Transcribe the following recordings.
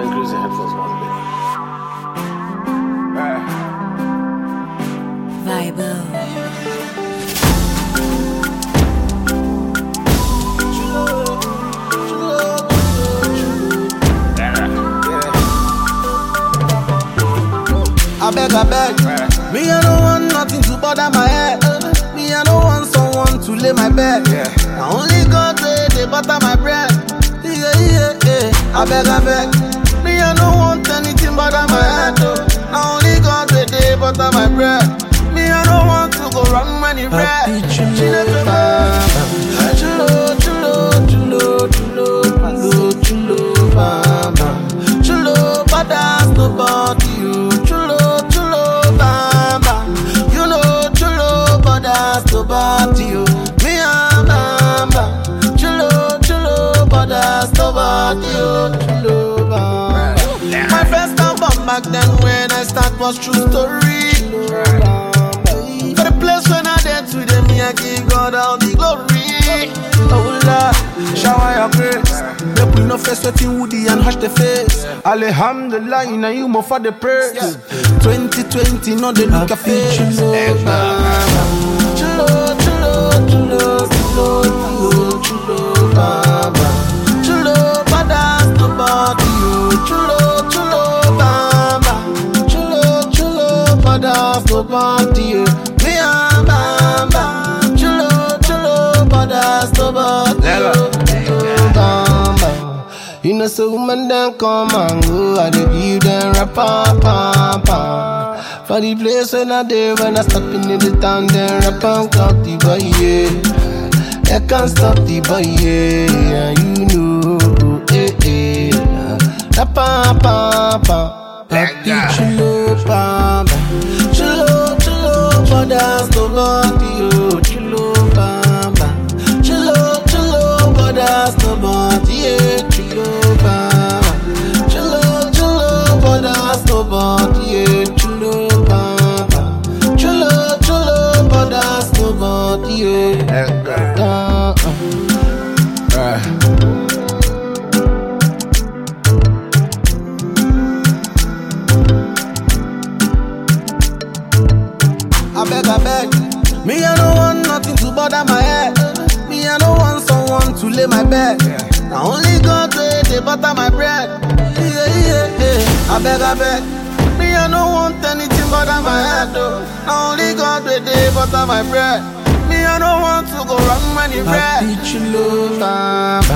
to increase the headphones one bit. Vibe. I beg. Me, I don't want nothing to bother my head. Me, I don't want someone to lay my bed. I only God they butter my bread. I beg. Me, I don't want anything bother my head. I only God they butter my bread. Me, I don't want to go wrong money bread. Chulo, badass nobody you. Body, you. Me and Bamba, chulo, but that's the body, chulo, Bamba. My first album back then when I start was true story. For the place when I did today, me I give God all the glory. Oh Lord, shower your grace. Make we no face sweating woody and hush the face. Alhamdulillah, you know you more for the praise. 2020, no they look a face. Chulo, badass nobody you. Chulo, bamba. Chulo, badass nobody you. Me and Bamba. Chulo, badass nobody you. Bamba. You know so woman then come and go. I dey give them rap pa. For the place when I dey when I step in the town, then rap and clock the boy, yeah. I can't stop the boy, yeah. You know, rap pa. Happy chulo bamba. Chulo, but that's nobody, oh. Chulo bamba. Chulo, but that's nobody, yeah. Chulo bamba. Chulo, but that's nobody, yeah. Chulo bamba. Chulo, but that's nobody, yeah. I beg. Me, I don't want nothing to bother my head. Me, I don't want someone to lay my bed. I only God they butter my bread. I beg. Me, I don't want anything bother my head. I only God they butter my bread. Me, I don't want to go wrong money bread. Chulo, bamba.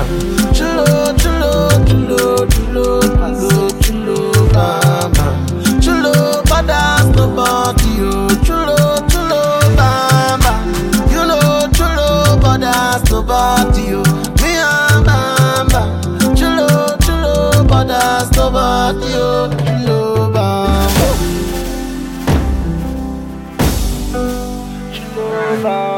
Chulo, bamba. Chulo, badass nobody you. Chulo, bamba. You know, chulo, badass nobody you. Me and Bamba. Chulo, badass nobody you. Chulo, bamba. Chulo, bamba.